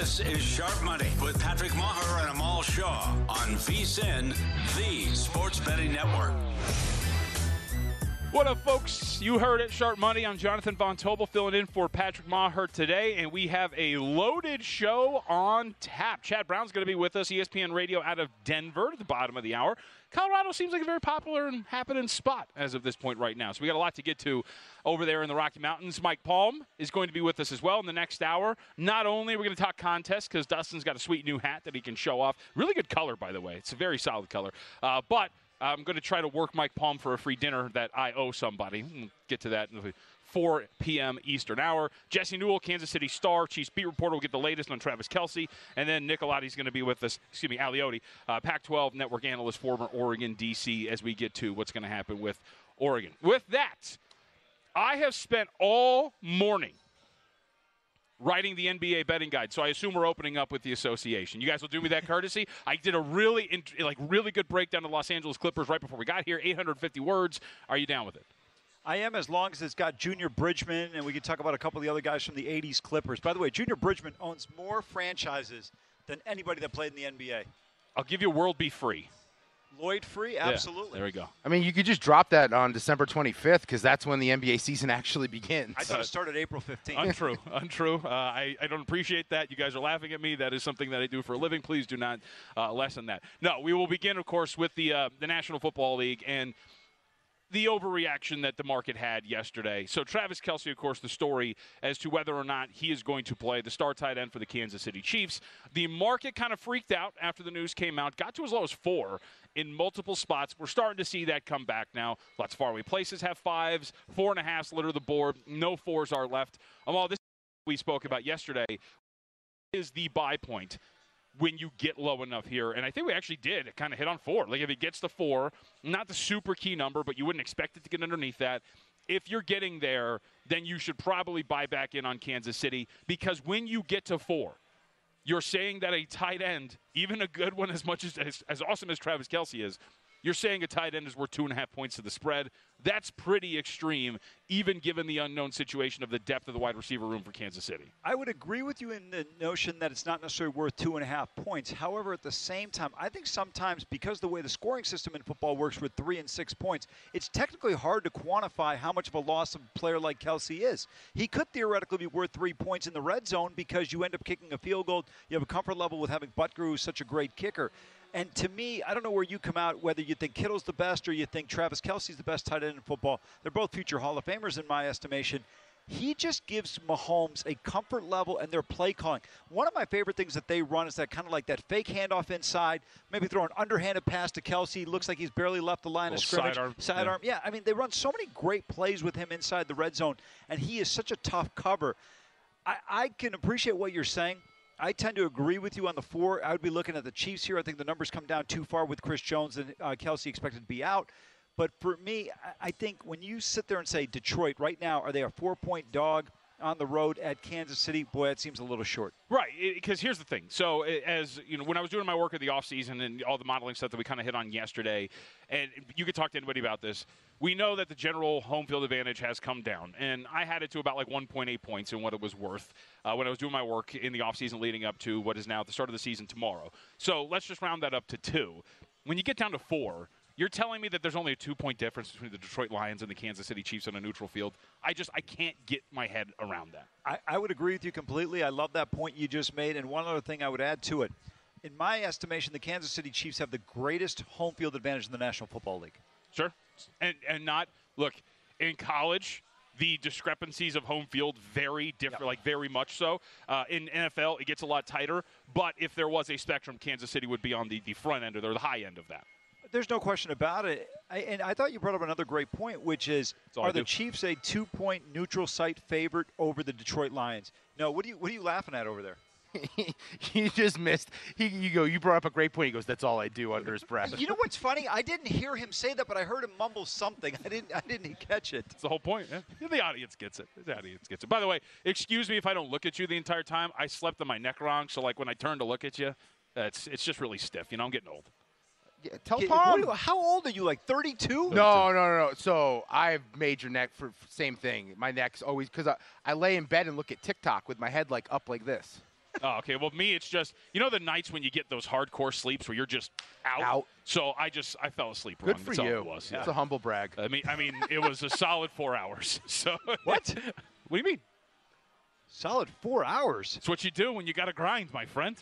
This is Sharp Money with Patrick Maher and Amal Shaw on VSiN, the Sports Betting Network. What up, folks? You heard it, Sharp Money. I'm Jonathan Von Tobel filling in for Patrick Maher today, and we have a loaded show on tap. Chad Brown's going to be with us, ESPN Radio out of Denver at the bottom of the hour. Colorado seems like a very popular and happening spot as of this point right now, so we got a lot to get to over there in the Rocky Mountains. Mike Palm is going to be with us as well in the next hour. Not only are we going to talk contests because Dustin's got a sweet new hat that he can show off. Really good color, by the way. It's a very solid color. But I'm going to try to work Mike Palm for a free dinner that I owe somebody. We'll get to that in the 4 p.m. Eastern hour. Jesse Newell, Kansas City Star, Chiefs beat reporter, will get the latest on Travis Kelce. And then Nick Alioti's going to be with us, Aliotti, Pac-12 network analyst, former Oregon DC, as we get to what's going to happen with Oregon. With that, I have spent all morning writing the NBA betting guide, so I assume we're opening up with the association. You guys will do me that courtesy. I did a really good breakdown of the Los Angeles Clippers right before we got here, 850 words. Are you down with it? I am, as long as it's got Junior Bridgman, and we can talk about a couple of the other guys from the 80s Clippers. By the way, Junior Bridgman owns more franchises than anybody that played in the NBA. I'll give you World Be Free. Lloyd Free? Absolutely. Yeah, there we go. I mean, you could just drop that on December 25th because that's when the NBA season actually begins. I thought it started April 15th. Untrue. I don't appreciate that. You guys are laughing at me. That is something that I do for a living. Please do not lessen that. No, we will begin, of course, with the National Football League and the overreaction that the market had yesterday. So Travis Kelce, of course, the story as to whether or not he is going to play, the star tight end for the Kansas City Chiefs. The market kind of freaked out after the news came out, got to as low as 4 in multiple spots. We're starting to see that come back now. Lots of faraway places have 5s, 4.5s litter the board. No 4s are left. All this we spoke about yesterday is the buy point when you get low enough here. And I think we actually did kind of hit on 4. Like if it gets to 4, not the super key number, but you wouldn't expect it to get underneath that. If you're getting there, then you should probably buy back in on Kansas City, because when you get to 4, you're saying that a tight end, even a good one as awesome as Travis Kelce is, you're saying a tight end is worth 2.5 points to the spread. That's pretty extreme, even given the unknown situation of the depth of the wide receiver room for Kansas City. I would agree with you in the notion that it's not necessarily worth 2.5 points. However, at the same time, I think sometimes because the way the scoring system in football works with 3 and 6 points, it's technically hard to quantify how much of a loss of a player like Kelce is. He could theoretically be worth 3 points in the red zone because you end up kicking a field goal. You have a comfort level with having Butker, who's such a great kicker. And to me, I don't know where you come out, whether you think Kittle's the best or you think Travis Kelce's the best tight end in football. They're both future Hall of Famers in my estimation. He just gives Mahomes a comfort level and their play calling. One of my favorite things that they run is that kind of like that fake handoff inside, maybe throw an underhanded pass to Kelce. Looks like he's barely left the line of scrimmage. Sidearm. Yeah, I mean, they run so many great plays with him inside the red zone, and he is such a tough cover. I can appreciate what you're saying. I tend to agree with you on the 4. I would be looking at the Chiefs here. I think the numbers come down too far with Chris Jones and Kelce expected to be out. But for me, I think when you sit there and say Detroit right now, are they a 4-point dog on the road at Kansas City? Boy, that seems a little short. Right, because here's the thing. So as you know, when I was doing my work at the offseason and all the modeling stuff that we kind of hit on yesterday, and you could talk to anybody about this, we know that the general home field advantage has come down. And I had it to about like 1.8 points in what it was worth when I was doing my work in the offseason leading up to what is now the start of the season tomorrow. So let's just round that up to 2. When you get down to 4, you're telling me that there's only a 2-point difference between the Detroit Lions and the Kansas City Chiefs on a neutral field. I can't get my head around that. I would agree with you completely. I love that point you just made. And one other thing I would add to it. In my estimation, the Kansas City Chiefs have the greatest home field advantage in the National Football League. Sure. And not, look, in college, the discrepancies of home field vary different, like very much so. In NFL, it gets a lot tighter. But if there was a spectrum, Kansas City would be on the front end or the high end of that. There's no question about it. And I thought you brought up another great point, which is, are the Chiefs a 2-point neutral site favorite over the Detroit Lions? No, what are you laughing at over there? You just missed. You brought up a great point. He goes, "That's all I do," under his breath. You know what's funny? I didn't hear him say that, but I heard him mumble something. I didn't catch it. That's the whole point. Yeah. The audience gets it. The audience gets it. By the way, excuse me if I don't look at you the entire time. I slept on my neck wrong, so like when I turn to look at you, it's just really stiff. You know, I'm getting old. Yeah, tell Palm. How old are you? Like 32? No. So I have major neck for same thing. My neck's always because I lay in bed and look at TikTok with my head like up like this. Oh, okay. Well, me, it's just, the nights when you get those hardcore sleeps where you're just out. So I fell asleep wrong. Good for That's all you. it was. It's a humble brag. I mean, it was a solid 4 hours. So What? What do you mean? Solid 4 hours. It's what you do when you got to grind, my friend.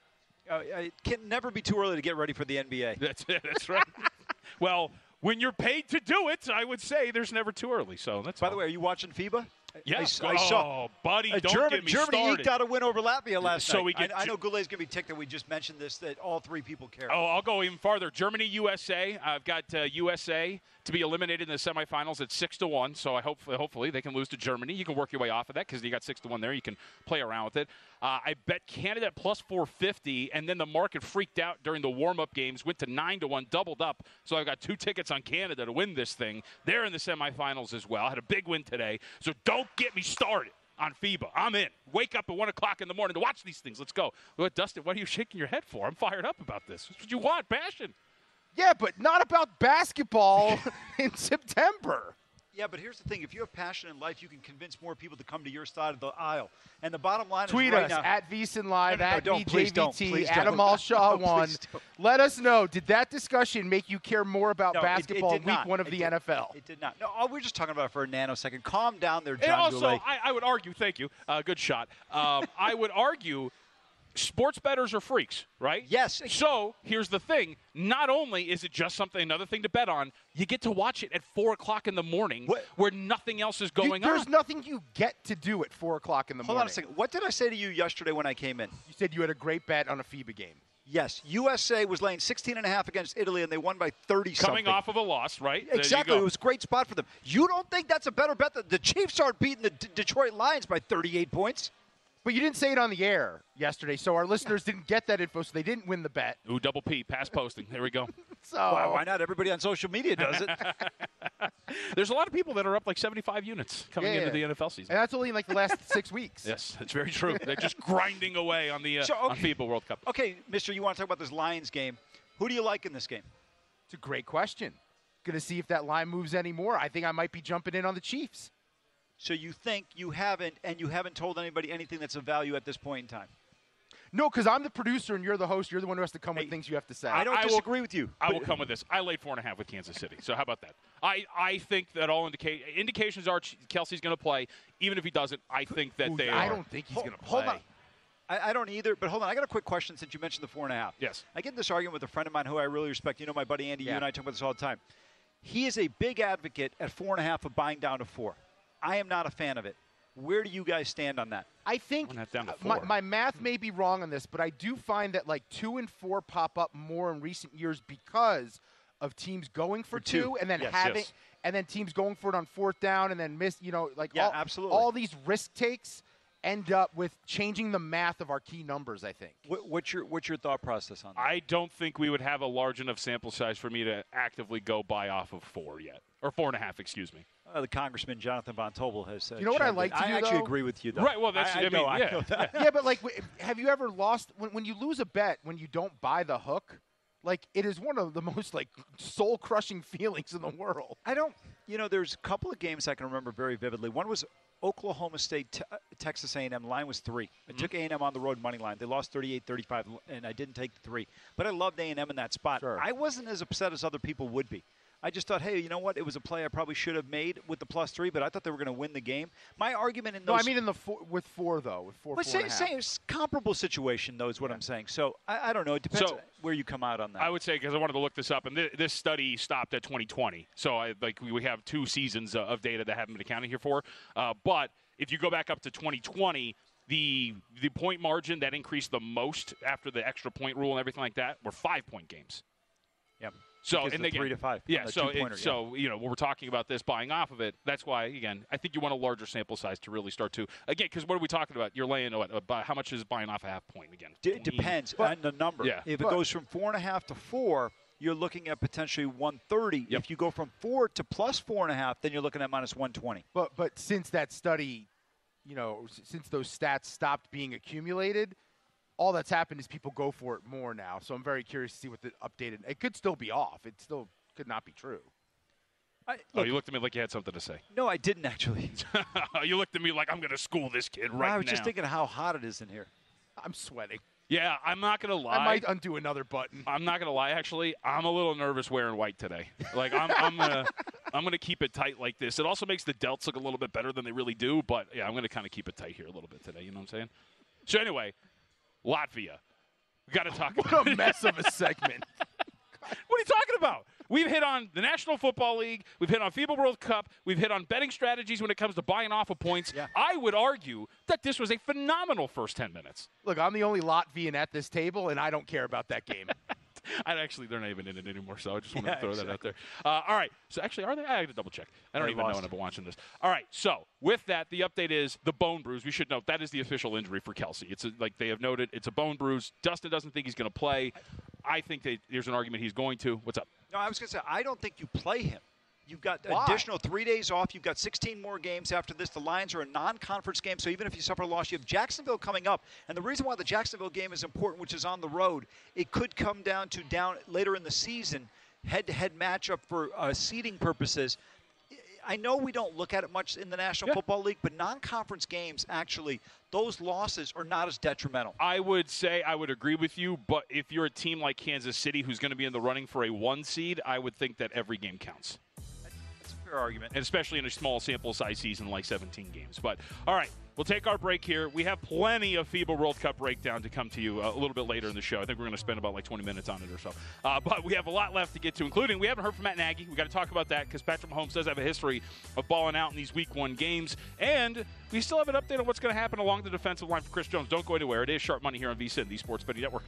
It can never be too early to get ready for the NBA. That's it. That's right. Well, when you're paid to do it, I would say there's never too early. So that's. By the way, are you watching FIBA? Yes. I saw. Buddy, don't get me Germany started. eked out a win over Latvia last So night. we get I know Goulet's going to be ticked that we just mentioned this, that all three people care. Oh, I'll go even farther. Germany, USA. I've got USA to be eliminated in the semifinals at 6-1. So hopefully they can lose to Germany. You can work your way off of that because you got 6-1 there. You can play around with it. I bet Canada at plus 450, and then the market freaked out during the warm-up games, went to 9-1, doubled up. So I've got 2 tickets on Canada to win this thing. They're in the semifinals as well. I had a big win today. So don't get me started on FIBA. I'm in. Wake up at 1 o'clock in the morning to watch these things. Let's go. Well, Dustin, what are you shaking your head for? I'm fired up about this. That's what you want, passion. Yeah, but not about basketball in September. Yeah, but here's the thing. If you have passion in life, you can convince more people to come to your side of the aisle. And the bottom line Tweet is right us now. at VSiN Live, at please don't. BJVT, Adam Allshaw 1. Let us know, did that discussion make you care more about basketball in week 1 of the NFL? It did not. No, we're just talking about it for a nanosecond. Calm down there, John And also, Goulet. I would argue, thank you, good shot. I would argue sports bettors are freaks, right? Yes. So here's the thing. Not only is it just another thing to bet on, you get to watch it at 4 o'clock in the morning where nothing else is going on. There's nothing you get to do at 4 o'clock in the morning. Hold on a second. What did I say to you yesterday when I came in? You said you had a great bet on a FIBA game. Yes. USA was laying 16.5 against Italy, and they won by 30-something. Coming off of a loss, right? Exactly. It was a great spot for them. You don't think that's a better bet that the Chiefs aren't beating the Detroit Lions by 38 points? But you didn't say it on the air yesterday, so our listeners didn't get that info, so they didn't win the bet. Ooh, double P, pass posting. There we go. So Why not? Everybody on social media does it. There's a lot of people that are up like 75 units coming into the NFL season. And that's only in like the last 6 weeks. Yes, that's very true. They're just grinding away on the on FIBA World Cup. Okay, mister, you want to talk about this Lions game. Who do you like in this game? It's a great question. Going to see if that line moves anymore. I think I might be jumping in on the Chiefs. So you think you haven't told anybody anything that's of value at this point in time? No, because I'm the producer and you're the host. You're the one who has to come with things you have to say. I don't disagree with you. I will come with this. I laid 4.5 with Kansas City. So how about that? I think that all indications are Kelsey's going to play. Even if he doesn't, I think that they are. I don't think he's going to play. Hold on. I don't either, but hold on. I got a quick question since you mentioned the 4.5. Yes. I get in this argument with a friend of mine who I really respect. You know my buddy Andy, you and I talk about this all the time. He is a big advocate at 4.5 of buying down to 4. I am not a fan of it. Where do you guys stand on that? I think down to 4. my math may be wrong on this, but I do find that like 2 and 4 pop up more in recent years because of teams going for 2 and then and then teams going for it on 4th down and then miss. Absolutely. All these risk takes end up with changing the math of our key numbers, I think. What's your thought process on that? I don't think we would have a large enough sample size for me to actively go buy off of 4 yet. Or 4.5, excuse me. The Congressman Jonathan Von Tobel has said. You know what I like to do, I actually though? agree with you, though. Right, well, that's, I know that. Yeah, but like, have you ever lost, when you lose a bet, when you don't buy the hook, like, it is one of the most, like, soul-crushing feelings in the world. There's a couple of games I can remember very vividly. One was Oklahoma State, Texas A&M. The line was 3. I took A&M on the road money line. They lost 38-35, and I didn't take the 3. But I loved A&M in that spot. Sure. I wasn't as upset as other people would be. I just thought, hey, you know what? It was a play I probably should have made with the +3, but I thought they were going to win the game. My argument in those... No, I mean in the with 4, though. With 4, 4.5. Same comparable situation, though, is what I'm saying. So, I don't know. It depends where you come out on that. I would say, because I wanted to look this up, and this study stopped at 2020. So, we have 2 seasons of data that haven't been accounted here for. But if you go back up to 2020, the point margin that increased the most after the extra point rule and everything like that were 5-point games. Yep. So and they 3 to 5. Yeah. When we're talking about this buying off of it, that's why again I think you want a larger sample size to really start to because what are we talking about? You're laying how much is buying off a half point again? It depends on the number. Yeah. If it goes from 4.5 to 4, you're looking at potentially 130. Yep. If you go from 4 to plus 4.5, then you're looking at minus 120. But since that study, since those stats stopped being accumulated, all that's happened is people go for it more now. So I'm very curious to see what the updated. It could still be off. It still could not be true. You looked at me like you had something to say. No, I didn't actually. You looked at me like I'm going to school this kid right now. I was just thinking how hot it is in here. I'm sweating. Yeah, I'm not going to lie. I might undo another button. I'm not going to lie, actually. I'm a little nervous wearing white today. Like, I'm gonna keep it tight like this. It also makes the delts look a little bit better than they really do, but, yeah, I'm going to kind of keep it tight here a little bit today. You know what I'm saying? So, anyway, Latvia. We got to talk about What a mess of a segment. What are you talking about? We've hit on the National Football League. We've hit on FIBA World Cup. We've hit on betting strategies when it comes to buying off of points. Yeah. I would argue that this was a phenomenal first 10 minutes. Look, I'm the only Latvian at this table, and I don't care about that game. They're not even in it anymore, so I just wanted to throw that out there. All right. So, actually, are they? I had to double check. I don't even know when I've been watching this. All right. So, with that, the update is the bone bruise. We should note that is the official injury for Kelsey. It's like they have noted, it's a bone bruise. Dustin doesn't think he's going to play. I think there's an argument he's going to. What's up? No, I was going to say, I don't think you play him. You've got Why? additional 3 days off. You've got 16 more games after this. The Lions are a non-conference game, so even if you suffer a loss, you have Jacksonville coming up. And the reason why the Jacksonville game is important, which is on the road, it could come down later in the season, head-to-head matchup for seeding purposes. I know we don't look at it much in the National Football League, but non-conference games, actually, those losses are not as detrimental. I would say I would agree with you, but if you're a team like Kansas City who's going to be in the running for a 1 seed, I would think that every game counts. That's a fair argument. And especially in a small sample size season like 17 games. But, all right, we'll take our break here. We have plenty of FIBA World Cup breakdown to come to you a little bit later in the show. I think we're going to spend about like 20 minutes on it or so. But we have a lot left to get to, including we haven't heard from Matt Nagy. We got to talk about that because Patrick Mahomes does have a history of balling out in these Week 1 games. And we still have an update on what's going to happen along the defensive line for Chris Jones. Don't go anywhere. It is Sharp Money here on VSiN, the Sports Betting Network.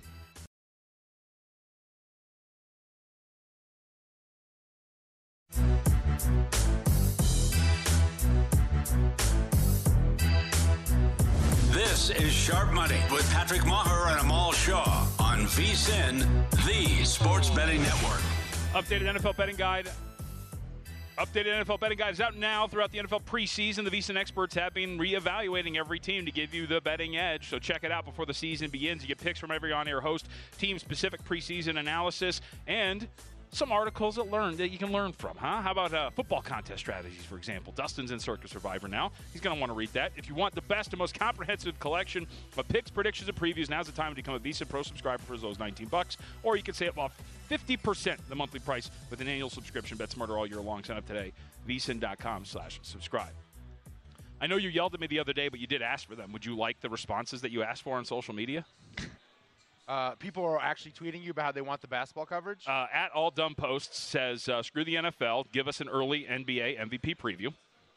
This is Sharp Money with Patrick Maher and Amal Shaw on VSiN, the Sports Betting Network. Updated NFL betting guide. Updated NFL betting guide is out now throughout the NFL preseason. The VSiN experts have been reevaluating every team to give you the betting edge. So check it out before the season begins. You get picks from every on-air host, team-specific preseason analysis, and some articles that you can learn from, huh? How about football contest strategies, for example? Dustin's in Circus Survivor now. He's going to want to read that. If you want the best and most comprehensive collection of picks, predictions, and previews, now's the time to become a VSiN Pro subscriber for those $19. Or you can save off 50% the monthly price with an annual subscription. Bet smarter all year long. Sign up today. VSiN.com/subscribe. I know you yelled at me the other day, but you did ask for them. Would you like the responses that you asked for on social media? People are actually tweeting you about how they want the basketball coverage. At All Dumb Posts says, screw the NFL, give us an early NBA MVP preview.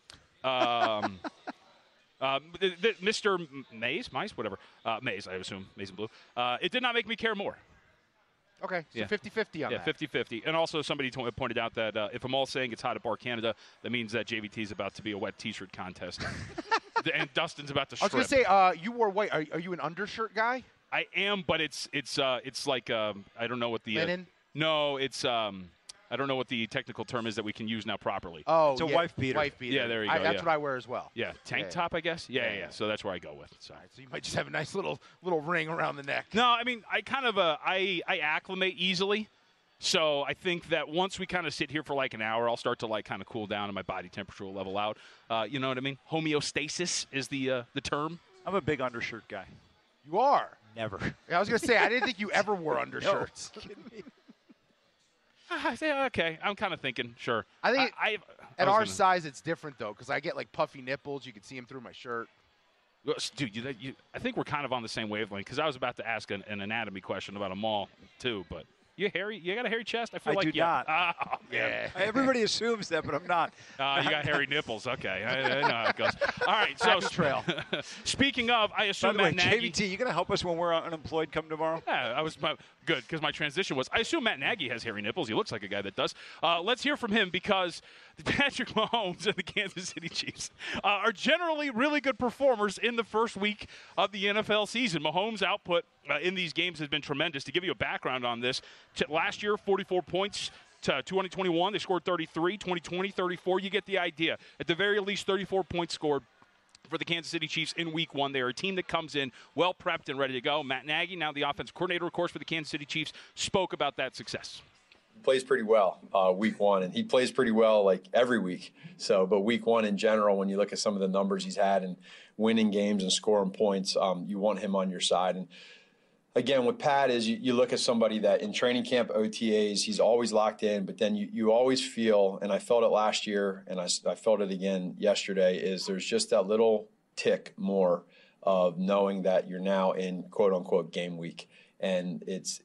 Mr. Mice, whatever. Maze, I assume, Maze and Blue. It did not make me care more. Okay, so Yeah. 50-50 on that. 50-50. And also somebody pointed out that if I'm all saying it's hot at Bar Canada, that means that JVT is about to be a wet T-shirt contest. And Dustin's about to I was strip. going to say, you wore white. Are you an undershirt guy? I am, but it's like I don't know what the Linen? No, it's I don't know what the technical term is that we can use now properly. Oh, It's a yeah, wife beater. Wife beater. Yeah, there you go, That's yeah. what I wear as well. Yeah, tank Yeah. top, I guess. Yeah. Yeah. So that's where I go with. So. All right, so you might just have a nice little ring around the neck. No, I mean I kind of I acclimate easily. So I think that once we kind of sit here for like an hour, I'll start to like kind of cool down and my body temperature will level out. You know what I mean? Homeostasis is the term. I'm a big undershirt guy. You are. Never. I was going to say, I didn't think you ever wore undershirts. No, kidding me? I say okay. I'm kind of thinking sure. I think I At was our gonna- size, it's different, though, because I get, like, puffy nipples. You can see them through my shirt. Dude, I think we're kind of on the same wavelength because I was about to ask an anatomy question about a mall too, but you hairy? You got a hairy chest? I feel I like do you. not. Oh, man. Everybody assumes that, but I'm not. You got hairy nipples. Okay, I know how it goes. All right, so Package trail. Speaking of, I By assume the way, Matt Nagy. JVT, you going to help us when we're unemployed come tomorrow? Yeah, I was good because my transition was. I assume Matt Nagy has hairy nipples. He looks like a guy that does. Let's hear from him because Patrick Mahomes and the Kansas City Chiefs are generally really good performers in the first week of the NFL season. Mahomes' output in these games has been tremendous. To give you a background on this, last year 44 points. To 2021, they scored 33. 2020, 34. You get the idea. At the very least, 34 points scored for the Kansas City Chiefs in Week 1. They are a team that comes in well prepped and ready to go. Matt Nagy, now the offensive coordinator, of course, for the Kansas City Chiefs, spoke about that success. Plays pretty well week 1, and he plays pretty well like every week. So, but week 1 in general, when you look at some of the numbers he's had, and winning games and scoring points, you want him on your side. And again, with Pat is you look at somebody that in training camp, OTAs, he's always locked in, but then you always feel, and I felt it last year, and I felt it again yesterday, is there's just that little tick more of knowing that you're now in quote unquote game week. And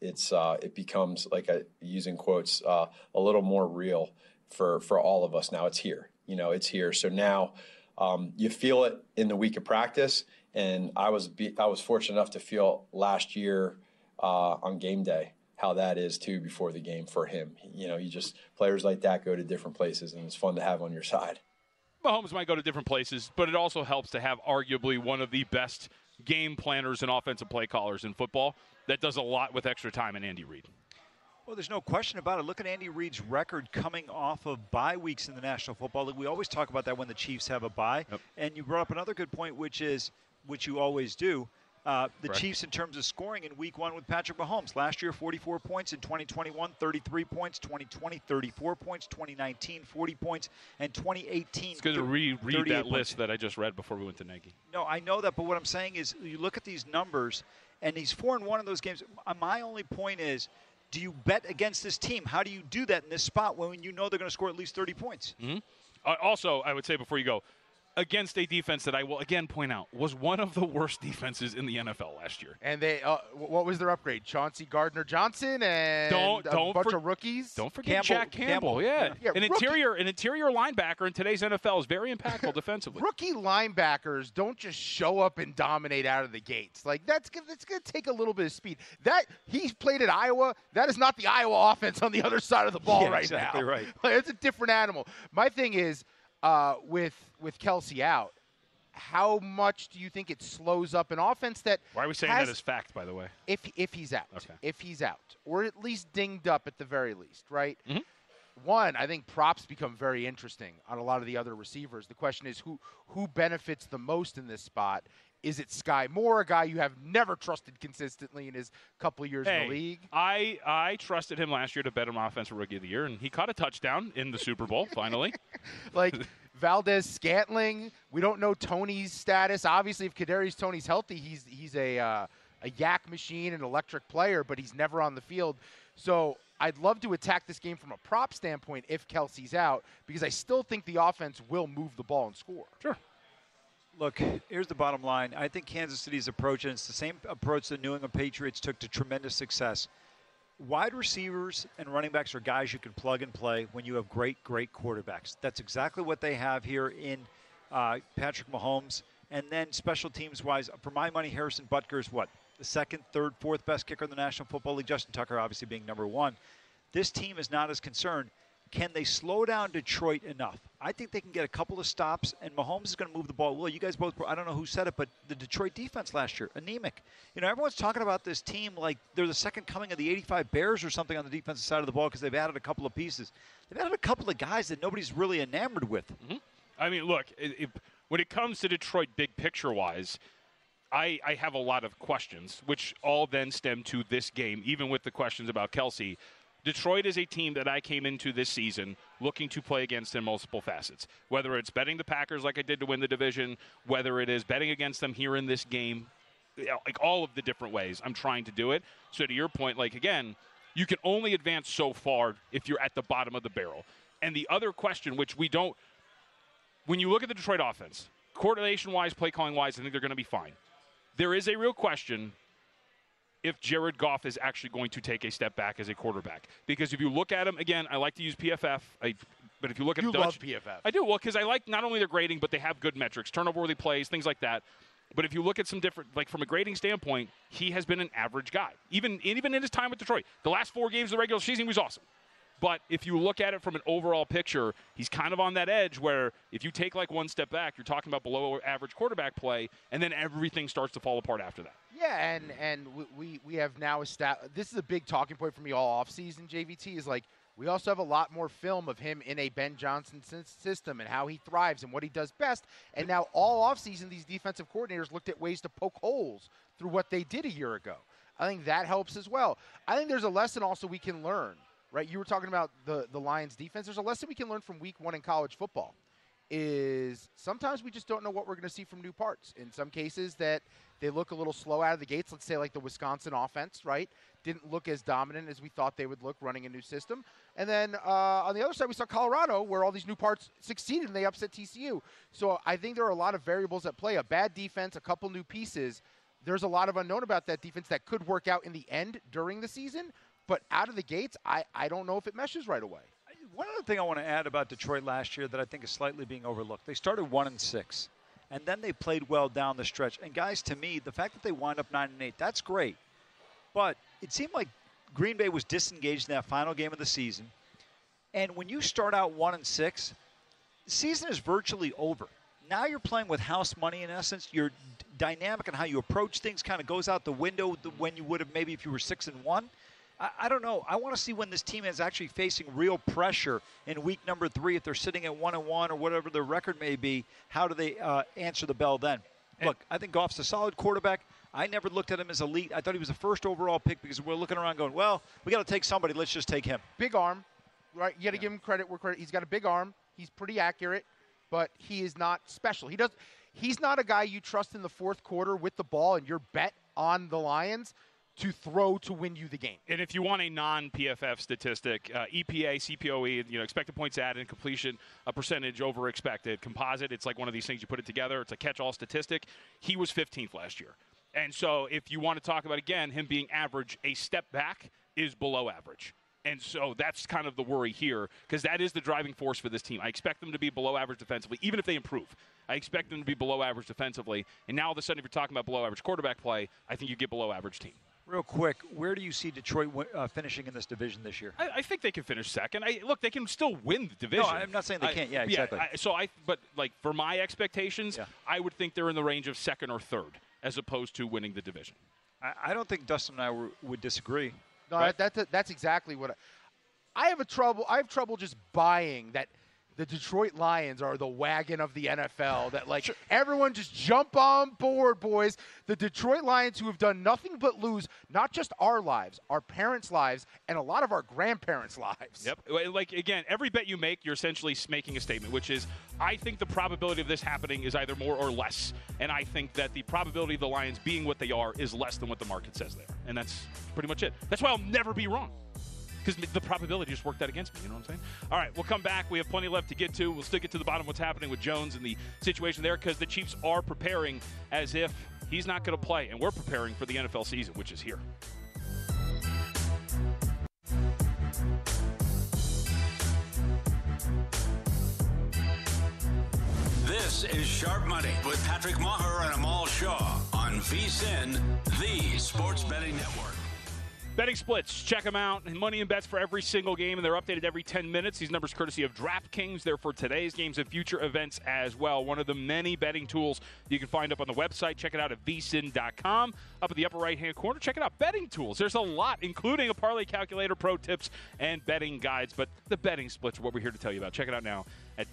it becomes, like, using quotes, a little more real for all of us now. It's here, it's here. So now you feel it in the week of practice. And I was fortunate enough to feel last year on game day how that is too before the game for him. You just, players like that go to different places, and it's fun to have on your side. Mahomes might go to different places, but it also helps to have arguably one of the best game planners and offensive play callers in football that does a lot with extra time in Andy Reid. Well, there's no question about it. Look at Andy Reid's record coming off of bye weeks in the National Football League. We always talk about that when the Chiefs have a bye. Yep. And you brought up another good point, which you always do. The Correct. Chiefs in terms of scoring in week 1 with Patrick Mahomes. Last year, 44 points. In 2021, 33 points. 2020, 34 points. 2019, 40 points. And 2018, It's good to reread that list that I just read before we went to Nagy. No, I know that, but what I'm saying is you look at these numbers, and he's 4-1 in those games. My only point is, do you bet against this team? How do you do that in this spot when you know they're going to score at least 30 points? Mm-hmm. Also, I would say before you go, against a defense that I will again point out was one of the worst defenses in the NFL last year. And they, what was their upgrade? Chauncey Gardner-Johnson and a bunch of rookies. Don't forget Jack Campbell. Yeah. An interior linebacker in today's NFL is very impactful defensively. Rookie linebackers don't just show up and dominate out of the gates. Like that's going to take a little bit of speed. That he's played at Iowa. That is not the Iowa offense on the other side of the ball right exactly now. Right. Like, it's a different animal. My thing is, with Kelsey out, how much do you think it slows up an offense that? Why are we saying that as fact, by the way? If he's out, okay. If he's out, or at least dinged up at the very least, right? Mm-hmm. One, I think props become very interesting on a lot of the other receivers. The question is who benefits the most in this spot. Is it Sky Moore, a guy you have never trusted consistently in his couple of years in the league? I trusted him last year to bet him Offensive Rookie of the Year, and he caught a touchdown in the Super Bowl, finally. Like Valdez-Scantling, we don't know Tony's status. Obviously, if Kadarius Toney's healthy, he's a yak machine, an electric player, but he's never on the field. So I'd love to attack this game from a prop standpoint if Kelsey's out, because I still think the offense will move the ball and score. Sure. Look, here's the bottom line. I think Kansas City's approach, and it's the same approach the New England Patriots took to tremendous success. Wide receivers and running backs are guys you can plug and play when you have great, great quarterbacks. That's exactly what they have here in Patrick Mahomes. And then special teams-wise, for my money, Harrison Butker is what? The second, third, fourth best kicker in the National Football League. Justin Tucker obviously being number one. This team is not as concerned. Can they slow down Detroit enough? I think they can get a couple of stops, and Mahomes is going to move the ball. Well, you guys both, I don't know who said it, but the Detroit defense last year, anemic. Everyone's talking about this team like they're the second coming of the 85 Bears or something on the defensive side of the ball because they've added a couple of pieces. They've added a couple of guys that nobody's really enamored with. Mm-hmm. I mean, look, when it comes to Detroit big picture-wise, I have a lot of questions, which all then stem to this game, even with the questions about Kelsey. Detroit is a team that I came into this season looking to play against in multiple facets, whether it's betting the Packers like I did to win the division, whether it is betting against them here in this game, like all of the different ways I'm trying to do it. So to your point, like, again, you can only advance so far if you're at the bottom of the barrel. And the other question, which we don't, when you look at the Detroit offense, coordination-wise, play-calling-wise, I think they're going to be fine. There is a real question if Jared Goff is actually going to take a step back as a quarterback. Because if you look at him, again, I like to use PFF, but if you look at you Dutch, love PFF. I do, well, because I like not only their grading, but they have good metrics, turnover-worthy plays, things like that. But if you look at some different, like from a grading standpoint, he has been an average guy, even in his time with Detroit. The last 4 games of the regular season, he was awesome. But if you look at it from an overall picture, he's kind of on that edge where if you take like one step back, you're talking about below average quarterback play, and then everything starts to fall apart after that. Yeah, and we have now established, this is a big talking point for me all offseason, JVT, is like we also have a lot more film of him in a Ben Johnson system and how he thrives and what he does best. And now all offseason, these defensive coordinators looked at ways to poke holes through what they did a year ago. I think that helps as well. I think there's a lesson also we can learn. Right, you were talking about the Lions' defense. There's a lesson we can learn from week 1 in college football. is sometimes we just don't know what we're going to see from new parts. In some cases that they look a little slow out of the gates. Let's say like the Wisconsin offense, right? Didn't look as dominant as we thought they would look running a new system. And then on the other side, we saw Colorado where all these new parts succeeded and they upset TCU. So I think there are a lot of variables at play. A bad defense, a couple new pieces. There's a lot of unknown about that defense that could work out in the end during the season. But out of the gates, I don't know if it meshes right away. One other thing I want to add about Detroit last year that I think is slightly being overlooked. They started 1-6, and then they played well down the stretch. And guys, to me, the fact that they wind up 9-8, that's great. But it seemed like Green Bay was disengaged in that final game of the season. And when you start out 1-6, the season is virtually over. Now you're playing with house money in essence. Your dynamic and how you approach things kind of goes out the window when you would have maybe if you were 6-1. I don't know. I want to see when this team is actually facing real pressure in week number 3. If they're sitting at 1-1 or whatever their record may be, how do they answer the bell then? Look, I think Goff's a solid quarterback. I never looked at him as elite. I thought he was a first overall pick because we're looking around going, well, we got to take somebody. Let's just take him. Big arm, right? You got to give him credit where credit. He's got a big arm. He's pretty accurate, but he is not special. He's not a guy you trust in the fourth quarter with the ball and your bet on the Lions to throw to win you the game. And if you want a non-PFF statistic, EPA, CPOE, expected points added, completion percentage over expected, composite, it's like one of these things you put it together. It's a catch-all statistic. He was 15th last year. And so if you want to talk about, again, him being average, a step back is below average. And so that's kind of the worry here because that is the driving force for this team. I expect them to be below average defensively, even if they improve. I expect them to be below average defensively. And now all of a sudden, if you're talking about below average quarterback play, I think you get below average team. Real quick, where do you see Detroit finishing in this division this year? I think they can finish second. Look, they can still win the division. No, I'm not saying they can't. Yeah, exactly. But for my expectations, I would think they're in the range of second or third as opposed to winning the division. I don't think Dustin and I would disagree. No, right? That's exactly what I have trouble just buying that the Detroit Lions are the wagon of the NFL, that everyone just jump on board, boys. The Detroit Lions, who have done nothing but lose not just our lives, our parents' lives, and a lot of our grandparents' lives. Yep. Again, every bet you make, you're essentially making a statement, which is I think the probability of this happening is either more or less. And I think that the probability of the Lions being what they are is less than what the market says they are. And that's pretty much it. That's why I'll never be wrong. Because the probability just worked out against me, you know what I'm saying? All right, we'll come back. We have plenty left to get to. We'll still get to the bottom of what's happening with Jones and the situation there because the Chiefs are preparing as if he's not going to play. And we're preparing for the NFL season, which is here. This is Sharp Money with Patrick Maher and Amal Shaw on VSiN, the Sports Betting Network. Betting splits, check them out. And money and bets for every single game, and they're updated every 10 minutes. These numbers courtesy of DraftKings. They're for today's games and future events as well. One of the many betting tools you can find up on the website. Check it out at vsin.com. Up at the upper right-hand corner, check it out. Betting tools. There's a lot, including a parlay calculator, pro tips, and betting guides. But the betting splits are what we're here to tell you about. Check it out now at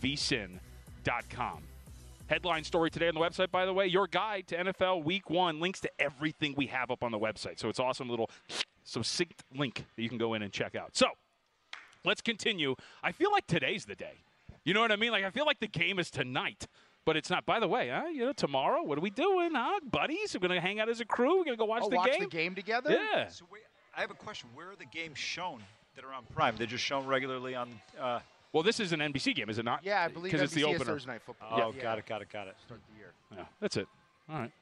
vsin.com. Headline story today on the website, by the way, your guide to NFL Week 1. Links to everything we have up on the website. So it's awesome little succinct link that you can go in and check out. So let's continue. I feel like today's the day. You know what I mean? I feel like the game is tonight, but it's not. By the way, tomorrow, what are we doing, buddies? We're going to hang out as a crew? We're going to go watch the game? Watch the game together? Yeah. So I have a question. Where are the games shown that are on Prime? They're just shown regularly on well, this is an NBC game, is it not? Yeah, I believe it's the opener. Thursday Night Football. Oh, yeah. Got it. Start the year. Yeah, that's it. All right.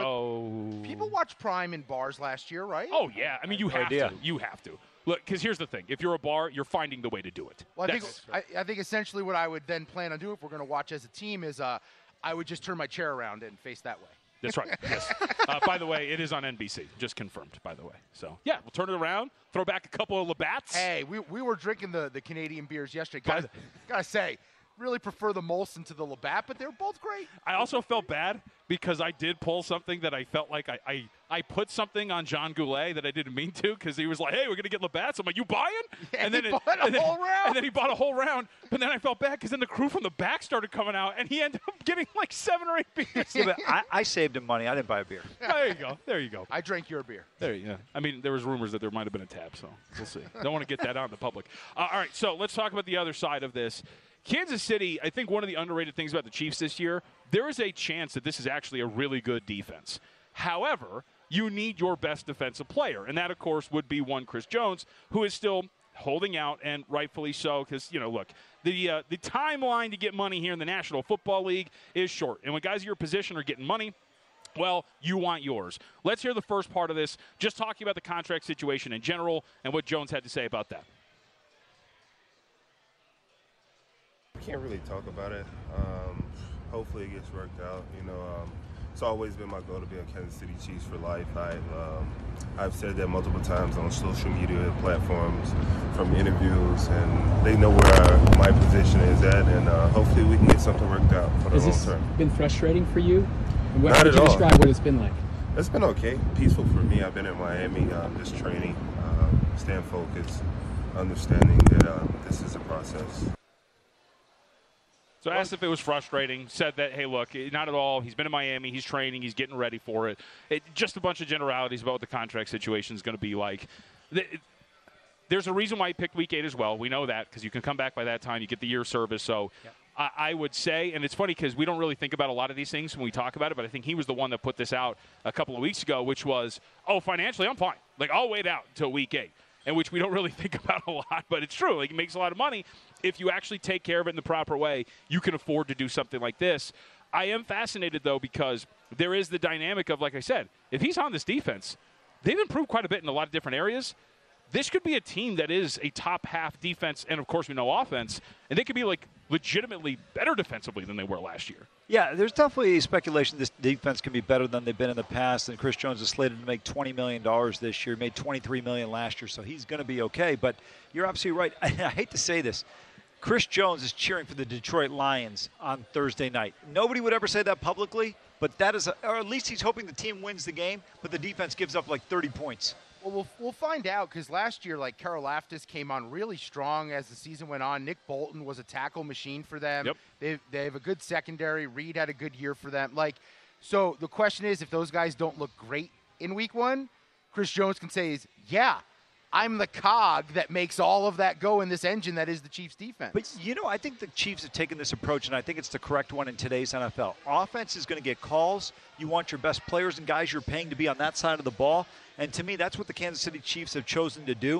So people watch Prime in bars last year, right? Oh, yeah. I mean, you have to. You have to. Look, because here's the thing. If you're a bar, you're finding the way to do it. Well, I think essentially what I would then plan on doing if we're going to watch as a team is I would just turn my chair around and face that way. That's right. Yes. By the way, it is on NBC. Just confirmed, by the way. So, yeah, we'll turn it around, throw back a couple of Labatt's. Hey, we were drinking the Canadian beers yesterday. Gotta say, really prefer the Molson to the Labatt, but they're both great. I also felt bad because I did pull something that I felt like I put something on John Goulet that I didn't mean to because he was like, hey, we're going to get Labatt's. I'm like, you buying? Yeah, and then he bought a whole round. And then he bought a whole round. But then I felt bad because then the crew from the back started coming out, and he ended up getting like 7 or 8 beers. Yeah, but I saved him money. I didn't buy a beer. There you go. I drank your beer. There you go. I mean, there was rumors that there might have been a tab, so we'll see. Don't want to get that out in the public. All right, so let's talk about the other side of this. Kansas City, I think one of the underrated things about the Chiefs this year, there is a chance that this is actually a really good defense. However, you need your best defensive player, and that, of course, would be one Chris Jones, who is still holding out, and rightfully so, because, look, the timeline to get money here in the National Football League is short. And when guys in your position are getting money, well, you want yours. Let's hear the first part of this, just talking about the contract situation in general and what Jones had to say about that. Can't really talk about it. Hopefully it gets worked out. It's always been my goal to be a Kansas City Chiefs for life. I've said that multiple times on social media platforms, from interviews, and they know where my position is at, and hopefully we can get something worked out for the long term. Has this been frustrating for you? Not at all. Describe what it's been like. It's been okay, peaceful for me. I've been in Miami, just training, staying focused, understanding that this is a process. So I asked if it was frustrating, said that, hey, look, not at all. He's been in Miami. He's training. He's getting ready for it. Just a bunch of generalities about what the contract situation is going to be like. There's a reason why he picked Week 8 as well. We know that because you can come back by that time. You get the year of service. So yep. I would say, and it's funny because we don't really think about a lot of these things when we talk about it, but I think he was the one that put this out a couple of weeks ago, which was, financially, I'm fine. I'll wait out until Week 8. And which we don't really think about a lot, but it's true. He makes a lot of money. If you actually take care of it in the proper way, you can afford to do something like this. I am fascinated, though, because there is the dynamic of, like I said, if he's on this defense, they've improved quite a bit in a lot of different areas. This could be a team that is a top half defense and, of course, we know offense, and they could be, legitimately better defensively than they were last year. Yeah, there's definitely speculation this defense can be better than they've been in the past, and Chris Jones is slated to make $20 million this year. He made $23 million last year, so he's going to be okay. But you're absolutely right. I hate to say this. Chris Jones is cheering for the Detroit Lions on Thursday night. Nobody would ever say that publicly, but that is, or at least he's hoping the team wins the game, but the defense gives up 30 points. Well, we'll find out because last year, Karlaftis came on really strong as the season went on. Nick Bolton was a tackle machine for them. Yep. They have a good secondary. Reed had a good year for them. So the question is, if those guys don't look great in Week 1, Chris Jones can say, I'm the cog that makes all of that go in this engine that is the Chiefs' defense. But, I think the Chiefs have taken this approach, and I think it's the correct one in today's NFL. Offense is going to get calls. You want your best players and guys you're paying to be on that side of the ball. And to me, that's what the Kansas City Chiefs have chosen to do.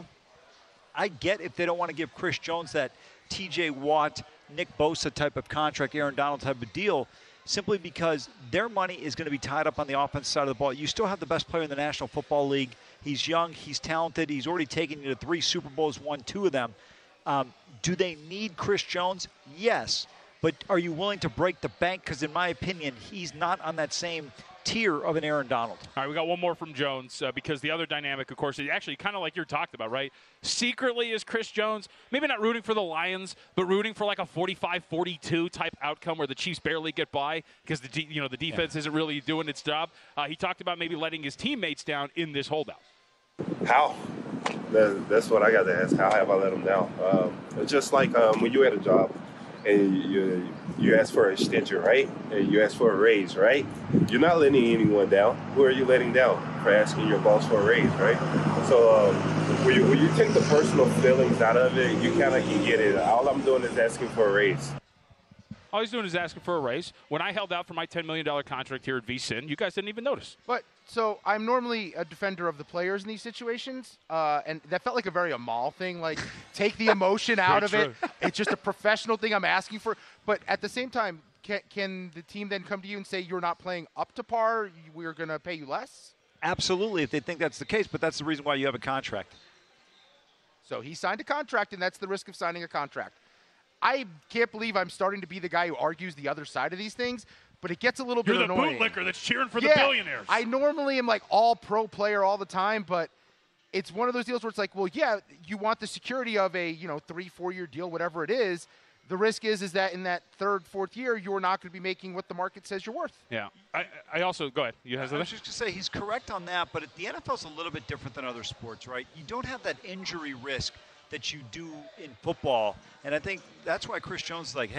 I get if they don't want to give Chris Jones that T.J. Watt, Nick Bosa type of contract, Aaron Donald type of deal, simply because their money is going to be tied up on the offensive side of the ball. You still have the best player in the National Football League. He's young. He's talented. He's already taken you to 3 Super Bowls, won 2 of them. Do they need Chris Jones? Yes. But are you willing to break the bank? Because in my opinion, he's not on that same tier of an Aaron Donald. All right, we got one more from Jones because the other dynamic, of course, is actually kind of like you're talking about, right? Secretly is Chris Jones, maybe not rooting for the Lions, but rooting for a 45-42 type outcome where the Chiefs barely get by because the defense isn't really doing its job. He talked about maybe letting his teammates down in this holdout. How? That's what I got to ask. How have I let them down? It's just like when you're at a job and you ask for an extension, right? And you ask for a raise, right? You're not letting anyone down. Who are you letting down for asking your boss for a raise, right? So when you take the personal feelings out of it, you kind of can get it. All I'm doing is asking for a raise. All he's doing is asking for a raise. When I held out for my $10 million contract here at VSiN, you guys didn't even notice. But so I'm normally a defender of the players in these situations, and that felt like a very Amal thing. Take the emotion out of it. It's just a professional thing I'm asking for. But at the same time, can the team then come to you and say you're not playing up to par? We're going to pay you less? Absolutely, if they think that's the case. But that's the reason why you have a contract. So he signed a contract, and that's the risk of signing a contract. I can't believe I'm starting to be the guy who argues the other side of these things, but it gets a little bit annoying. You're the bootlicker that's cheering for the billionaires. I normally am all pro player all the time, but it's one of those deals where it's you want the security of a 3-4 year deal, whatever it is. The risk is that in that 3rd, 4th year, you're not going to be making what the market says you're worth. Yeah. I also, go ahead. You have I was just going to say he's correct on that, but the NFL is a little bit different than other sports, right? You don't have that injury risk that you do in football. And I think that's why Chris Jones is hey,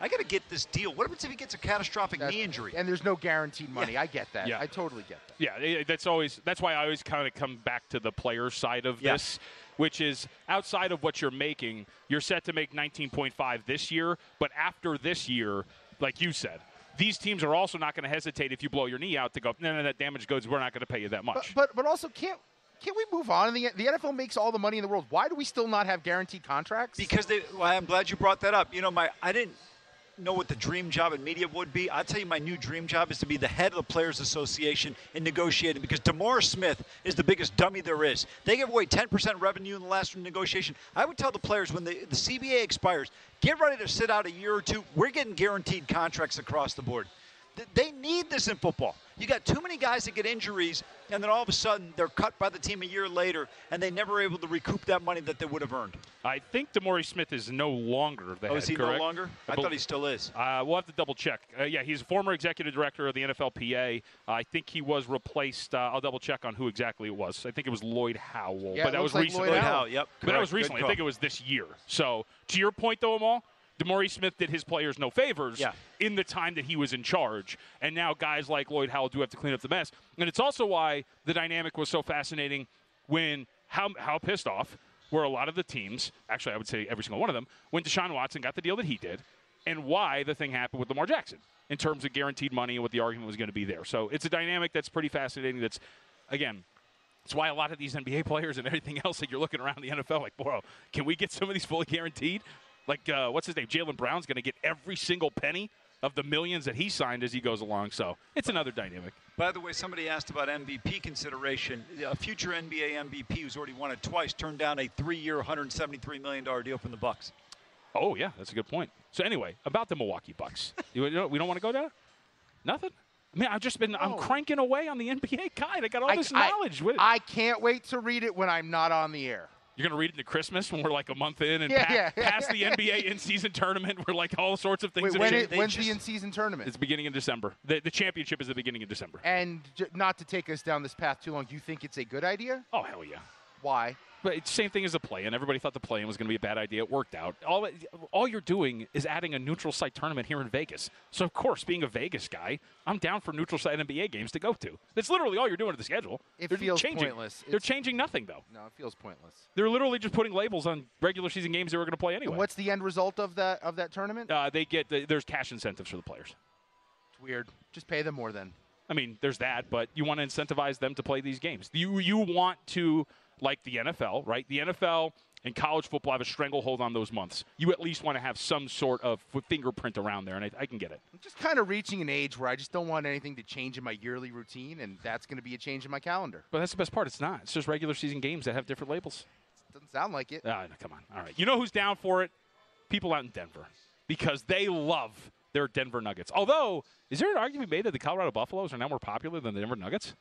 I got to get this deal. What happens if he gets a catastrophic knee injury? And there's no guaranteed money. I get that. Yeah. I totally get that. Yeah, that's why I always kind of come back to the player side of this, which is outside of what you're making, you're set to make 19.5 this year, but after this year, like you said, these teams are also not going to hesitate if you blow your knee out to go, no, that damage goods, we're not going to pay you that much. But also can't we move on? The NFL makes all the money in the world. Why do we still not have guaranteed contracts? Because I'm glad you brought that up. You know, I didn't know what the dream job in media would be. I'll tell you, my new dream job is to be the head of the Players Association in negotiating, because DeMaurice Smith is the biggest dummy there is. They give away 10% revenue in the last negotiation. I would tell the players, when the CBA expires, get ready to sit out a year or two. We're getting guaranteed contracts across the board. They need this in football. You got too many guys that get injuries, and then all of a sudden they're cut by the team a year later, and they never were able to recoup that money that they would have earned. I think DeMaurice Smith is no longer the head, is he correct? no longer? I thought he still is. We'll have to double check. Yeah, he's a former executive director of the NFLPA. I think he was replaced. I'll double check on who exactly it was. I think it was Lloyd Howell. Yeah, but that was like recently. Lloyd Howell, yep. But that was recently. I think it was this year. So to your point, though, Amal, DeMaurice Smith did his players no favors in the time that he was in charge. And now guys like Lloyd Howell do have to clean up the mess. And it's also why the dynamic was so fascinating when how pissed off were a lot of the teams, actually I would say every single one of them, when Deshaun Watson got the deal that he did, and why the thing happened with Lamar Jackson in terms of guaranteed money and what the argument was going to be there. So it's a dynamic that's pretty fascinating. That's, again, it's why a lot of these NBA players and everything else that you're looking around the NFL like, bro, can we get some of these fully guaranteed? Like, what's his name? Jaylen Brown's going to get every single penny of the millions that he signed as he goes along. So it's another dynamic. By the way, somebody asked about MVP consideration. A future NBA MVP who's already won it twice turned down a 3-year, $173 million deal from the Bucks. Oh, yeah, that's a good point. So anyway, about the Milwaukee Bucks. We don't want to go there? Nothing? I mean, I'm cranking away on the NBA guide. I got all this knowledge. I can't wait to read it when I'm not on the air. You're going to read it into Christmas when we're like a month in and past the NBA in-season tournament where like all sorts of things. When's the in-season tournament? It's beginning in December. The championship is the beginning of December. And not to take us down this path too long, do you think it's a good idea? Oh, hell yeah. Why? But it's the same thing as the play-in. Everybody thought the play-in was going to be a bad idea. It worked out. All you're doing is adding a neutral site tournament here in Vegas. So, of course, being a Vegas guy, I'm down for neutral site NBA games to go to. That's literally all you're doing to the schedule. It feels pointless. They're changing nothing, though. No, it feels pointless. They're literally just putting labels on regular season games they were going to play anyway. And what's the end result of that tournament? There's cash incentives for the players. It's weird. Just pay them more then. I mean, there's that, but you want to incentivize them to play these games. You want to, like the NFL, right? The NFL and college football have a stranglehold on those months. You at least want to have some sort of fingerprint around there, and I can get it. I'm just kind of reaching an age where I just don't want anything to change in my yearly routine, and that's going to be a change in my calendar. But that's the best part. It's not. It's just regular season games that have different labels. Doesn't sound like it. No, come on. All right. You know who's down for it? People out in Denver, because they love their Denver Nuggets. Although, is there an argument made that the Colorado Buffaloes are now more popular than the Denver Nuggets?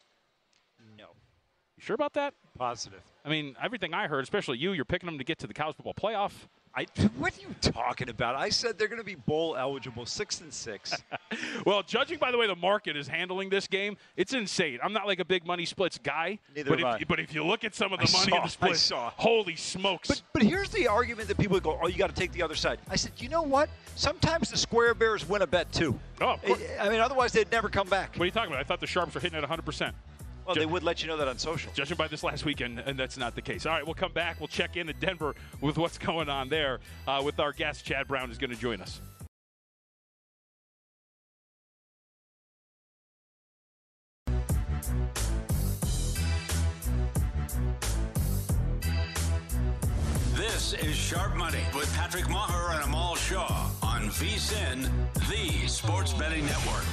No. You sure about that? Positive. I mean, everything I heard, especially you're picking them to get to the college football playoff. What are you talking about? I said they're going to be bowl eligible, 6-6. Well, judging by the way the market is handling this game, it's insane. I'm not like a big money splits guy. Neither am I. But if you look at some of the money in the splits, holy smokes. But here's the argument that people go, oh, you got to take the other side. I said, you know what? Sometimes the Square Bears win a bet too. Oh, of course. I mean, otherwise they'd never come back. What are you talking about? I thought the Sharps were hitting at 100%. Well, they would let you know that on social. Judging by this last weekend, and that's not the case. All right, we'll come back. We'll check in at Denver with what's going on there with our guest. Chad Brown is going to join us. This is Sharp Money with Patrick Maher and Amal Shaw on VSiN, the Sports Betting Network.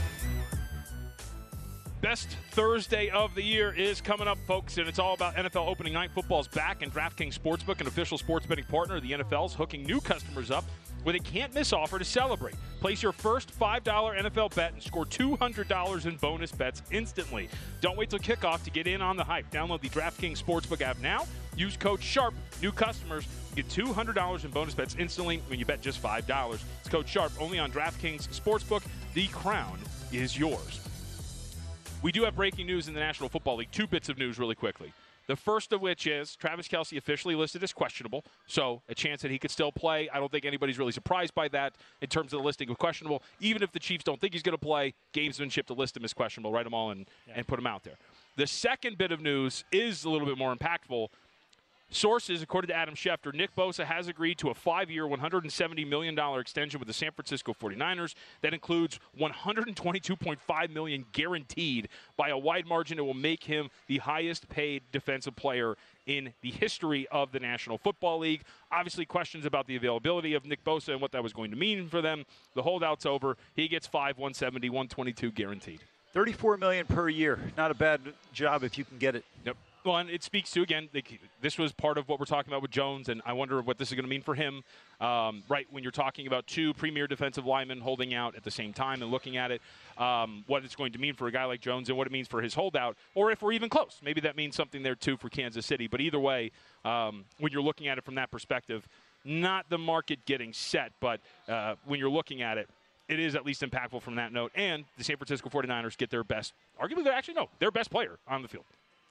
Best Thursday of the year is coming up, folks, and it's all about NFL opening night. Football's back, and DraftKings Sportsbook, an official sports betting partner of the NFL, is hooking new customers up with a can't-miss offer to celebrate. Place your first $5 NFL bet and score $200 in bonus bets instantly. Don't wait till kickoff to get in on the hype. Download the DraftKings Sportsbook app now. Use code SHARP. New customers get $200 in bonus bets instantly when you bet just $5. It's code SHARP only on DraftKings Sportsbook. The crown is yours. We do have breaking news in the National Football League. Two bits of news really quickly. The first of which is Travis Kelce officially listed as questionable, so a chance that he could still play. I don't think anybody's really surprised by that in terms of the listing of questionable. Even if the Chiefs don't think he's going to play, gamesmanship to list him as questionable, write them all and put him out there. The second bit of news is a little bit more impactful. Sources, according to Adam Schefter, Nick Bosa has agreed to a 5-year, $170 million extension with the San Francisco 49ers. That includes $122.5 million guaranteed. By a wide margin, it will make him the highest-paid defensive player in the history of the National Football League. Obviously, questions about the availability of Nick Bosa and what that was going to mean for them. The holdout's over. He gets $5, $170, $122 guaranteed. $34 million per year. Not a bad job if you can get it. Yep. Well, and it speaks to, again, this was part of what we're talking about with Jones, and I wonder what this is going to mean for him, right, when you're talking about two premier defensive linemen holding out at the same time and looking at it, what it's going to mean for a guy like Jones and what it means for his holdout, or if we're even close. Maybe that means something there, too, for Kansas City. But either way, when you're looking at it from that perspective, not the market getting set, but when you're looking at it, it is at least impactful from that note. And the San Francisco 49ers get their best, arguably, their best player on the field.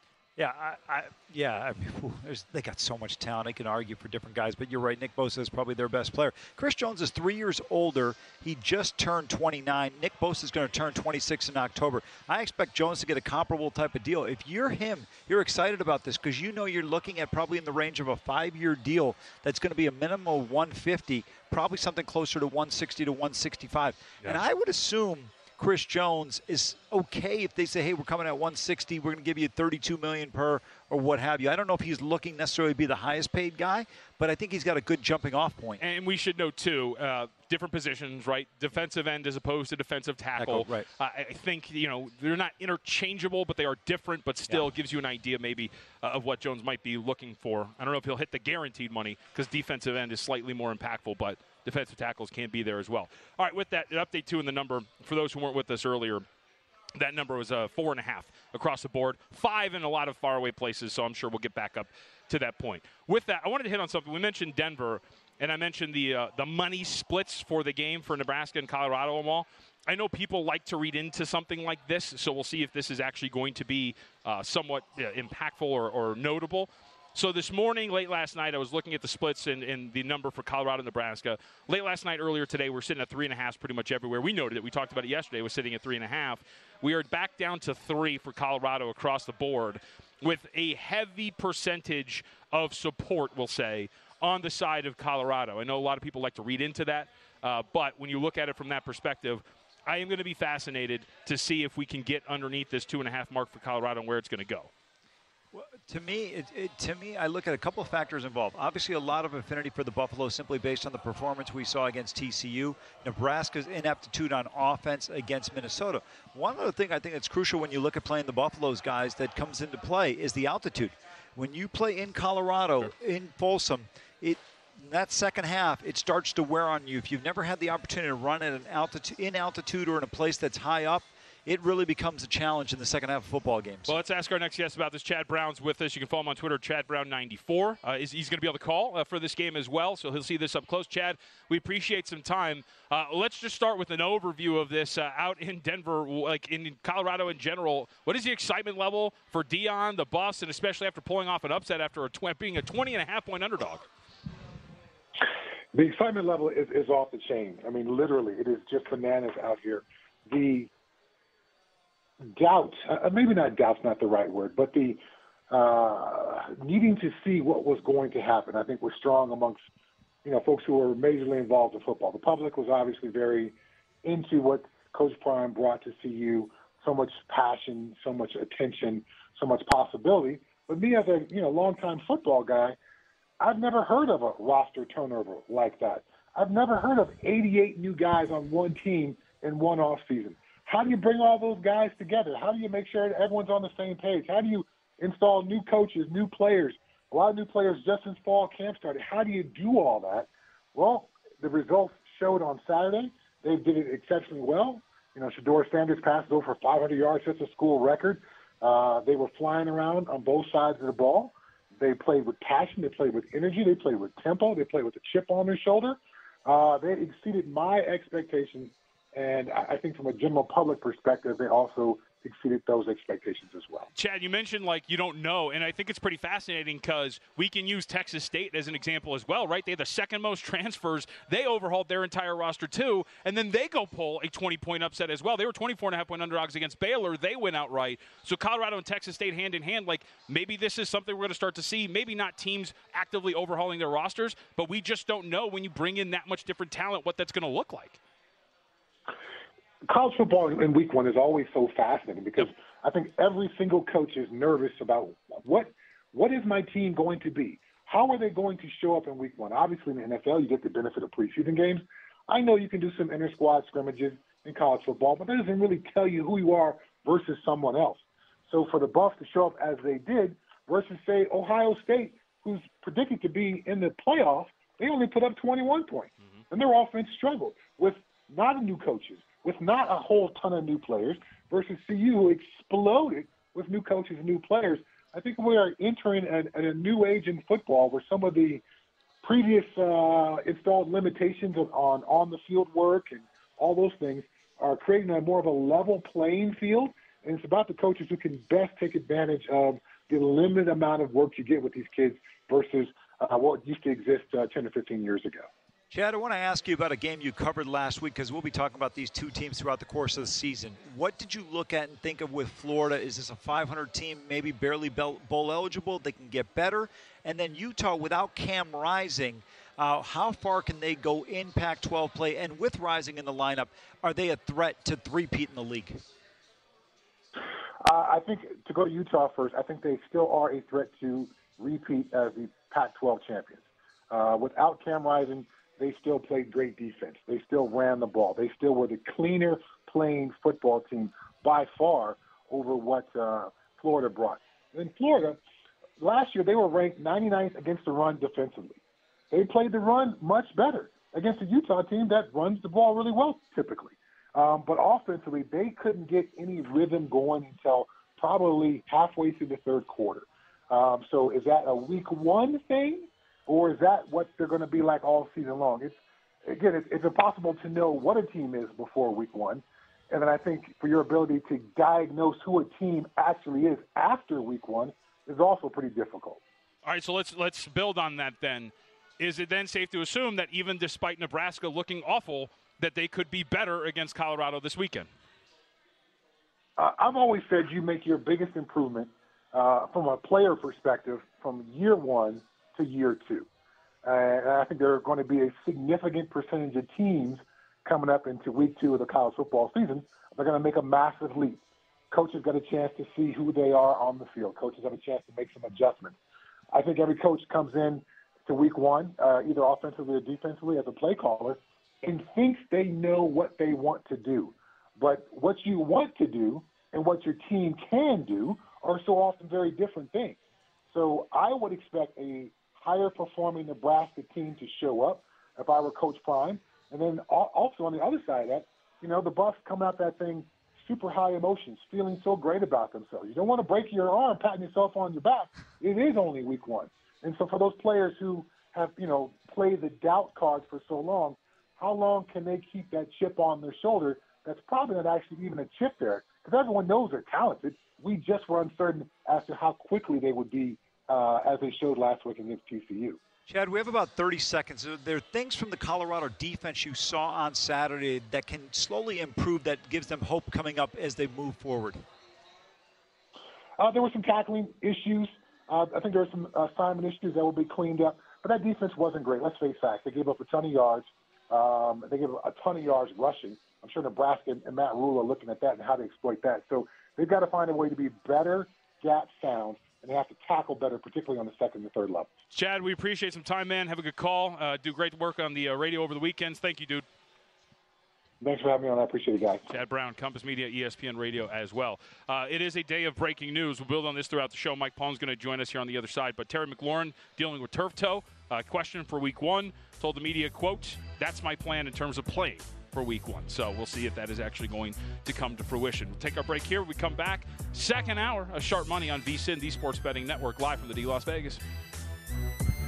Yeah, they got so much talent. I can argue for different guys, but you're right. Nick Bosa is probably their best player. Chris Jones is 3 years older. He just turned 29. Nick Bosa is going to turn 26 in October. I expect Jones to get a comparable type of deal. If you're him, you're excited about this because you know you're looking at probably in the range of a 5-year deal that's going to be a minimum of 150, probably something closer to 160 to 165. Yeah. And I would assume Chris Jones is okay if they say, hey, we're coming at 160, we're going to give you $32 million per or what have you. I don't know if he's looking necessarily to be the highest paid guy, but I think he's got a good jumping off point. And we should note, too, different positions, right? Defensive end as opposed to defensive tackle. Right. I think, they're not interchangeable, but they are different, but still gives you an idea maybe of what Jones might be looking for. I don't know if he'll hit the guaranteed money because defensive end is slightly more impactful, but defensive tackles can be there as well. All right, with that, an update, too, in the number, for those who weren't with us earlier, that number was 4.5 across the board, 5 in a lot of faraway places, so I'm sure we'll get back up to that point. With that, I wanted to hit on something. We mentioned Denver, and I mentioned the money splits for the game for Nebraska and Colorado and all. I know people like to read into something like this, so we'll see if this is actually going to be somewhat impactful or notable. So this morning, late last night, I was looking at the splits and the number for Colorado and Nebraska. Late last night, earlier today, we're sitting at 3.5 pretty much everywhere. We noted it. We talked about it yesterday. We're sitting at 3.5. We are back down to 3 for Colorado across the board with a heavy percentage of support, we'll say, on the side of Colorado. I know a lot of people like to read into that, but when you look at it from that perspective, I am going to be fascinated to see if we can get underneath this 2.5 mark for Colorado and where it's going to go. Well, to me, I look at a couple of factors involved. Obviously, a lot of affinity for the Buffalo simply based on the performance we saw against TCU. Nebraska's ineptitude on offense against Minnesota. One other thing I think that's crucial when you look at playing the Buffaloes guys that comes into play is the altitude. When you play in Colorado, in Folsom, in that second half, it starts to wear on you. If you've never had the opportunity to run at in altitude or in a place that's high up, it really becomes a challenge in the second half of football games. Well, let's ask our next guest about this. Chad Brown's with us. You can follow him on Twitter, ChadBrown94. He's going to be able to call for this game as well, so he'll see this up close. Chad, we appreciate some time. Let's just start with an overview of this out in Denver, like in Colorado in general. What is the excitement level for Deion, the Buffs, and especially after pulling off an upset after being a 20.5-point underdog? The excitement level is off the chain. I mean, literally, it is just bananas out here. The doubt, maybe doubt's not the right word, but the needing to see what was going to happen, I think was strong amongst, folks who were majorly involved in football. The public was obviously very into what Coach Prime brought to CU, so much passion, so much attention, so much possibility. But me as a, longtime football guy, I've never heard of a roster turnover like that. I've never heard of 88 new guys on one team in one offseason. How do you bring all those guys together? How do you make sure that everyone's on the same page? How do you install new coaches, new players? A lot of new players just since fall camp started. How do you do all that? Well, the results showed on Saturday. They did it exceptionally well. Shedeur Sanders passed over 500 yards, that's a school record. They were flying around on both sides of the ball. They played with passion. They played with energy. They played with tempo. They played with a chip on their shoulder. They exceeded my expectations. And I think from a general public perspective, they also exceeded those expectations as well. Chad, you mentioned like you don't know, and I think it's pretty fascinating because we can use Texas State as an example as well, right? They had the second most transfers. They overhauled their entire roster too, and then they go pull a 20-point upset as well. They were 24.5-point underdogs against Baylor. They win outright. So Colorado and Texas State hand in hand, like maybe this is something we're going to start to see. Maybe not teams actively overhauling their rosters, but we just don't know when you bring in that much different talent what that's going to look like. College football in week one is always so fascinating because I think every single coach is nervous about what is my team going to be? How are they going to show up in week one? Obviously, in the NFL, you get the benefit of preseason games. I know you can do some inter-squad scrimmages in college football, but that doesn't really tell you who you are versus someone else. So for the Buffs to show up as they did versus, say, Ohio State, who's predicted to be in the playoff, they only put up 21 points. And their offense struggled with not a new coaches, with not a whole ton of new players, versus CU, who exploded with new coaches and new players. I think we are entering a new age in football where some of the previous installed limitations on the field work and all those things are creating a more of a level playing field. And it's about the coaches who can best take advantage of the limited amount of work you get with these kids versus what used to exist 10 to 15 years ago. Chad, I want to ask you about a game you covered last week because we'll be talking about these two teams throughout the course of the season. What did you look at and think of with Florida? Is this a 500 team, maybe barely bowl eligible? They can get better. And then Utah, without Cam Rising, how far can they go in Pac-12 play? And with Rising in the lineup, are they a threat to three-peat in the league? I think to go to Utah first, I think they still are a threat to repeat as the Pac-12 champions. Without Cam Rising, they still played great defense. They still ran the ball. They still were the cleaner playing football team by far over what Florida brought. In Florida, last year they were ranked 99th against the run defensively. They played the run much better against a Utah team that runs the ball really well typically. But offensively, they couldn't get any rhythm going until probably halfway through the third quarter. So is that a week one thing? Or is that what they're going to be like all season long? It's impossible to know what a team is before week one. And then I think for your ability to diagnose who a team actually is after week one is also pretty difficult. All right, so let's build on that then. Is it then safe to assume that even despite Nebraska looking awful, that they could be better against Colorado this weekend? I've always said you make your biggest improvement from a player perspective from year one to year two. And I think there are going to be a significant percentage of teams coming up into week two of the college football season. They're going to make a massive leap. Coaches got a chance to see who they are on the field. Coaches have a chance to make some adjustments. I think every coach comes in to week one, either offensively or defensively as a play caller, and thinks they know what they want to do. But what you want to do and what your team can do are so often very different things. So I would expect a higher-performing Nebraska team to show up if I were Coach Prime. And then also on the other side of that, the Buffs come out that thing super high emotions, feeling so great about themselves. You don't want to break your arm patting yourself on your back. It is only week one. And so for those players who have, played the doubt cards for so long, how long can they keep that chip on their shoulder that's probably not actually even a chip there? Because everyone knows they're talented. We just were uncertain as to how quickly they would be as they showed last week against TCU. Chad, we have about 30 seconds. Are there things from the Colorado defense you saw on Saturday that can slowly improve, that gives them hope coming up as they move forward? There were some tackling issues. I think there were some assignment issues that will be cleaned up. But that defense wasn't great. Let's face facts. They gave up a ton of yards. They gave up a ton of yards rushing. I'm sure Nebraska and Matt Rule are looking at that and how to exploit that. So they've got to find a way to be better gap sound, and they have to tackle better, particularly on the second and third level. Chad, we appreciate some time, man. Have a good call. Do great work on the radio over the weekends. Thank you, dude. Thanks for having me on. I appreciate it, guys. Chad Brown, Compass Media, ESPN Radio as well. It is a day of breaking news. We'll build on this throughout the show. Mike Palm's going to join us here on the other side. But Terry McLaurin dealing with turf toe. Question for week one. Told the media, quote, "That's my plan in terms of playing for week one." So we'll see if that is actually going to come to fruition. We'll take our break here. We come back. Second hour of Sharp Money on VSiN, the Sports Betting Network, live from the D Las Vegas.